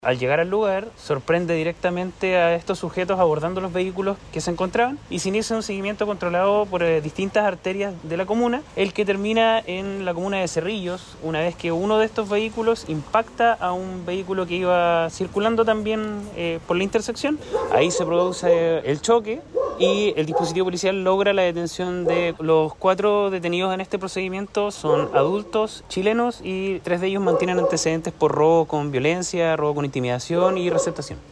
Al llegar al lugar, sorprende directamente a estos sujetos abordando los vehículos que se encontraban y se inicia un seguimiento controlado por distintas arterias de la comuna, el que termina en la comuna de Cerrillos, una vez que uno de estos vehículos impacta a un vehículo que iba circulando también por la intersección. Ahí se produce el choque y el dispositivo policial logra la detención de los 4 detenidos en este procedimiento. Son adultos chilenos y 3 de ellos mantienen antecedentes por robo con violencia, robo con intimidación y receptación.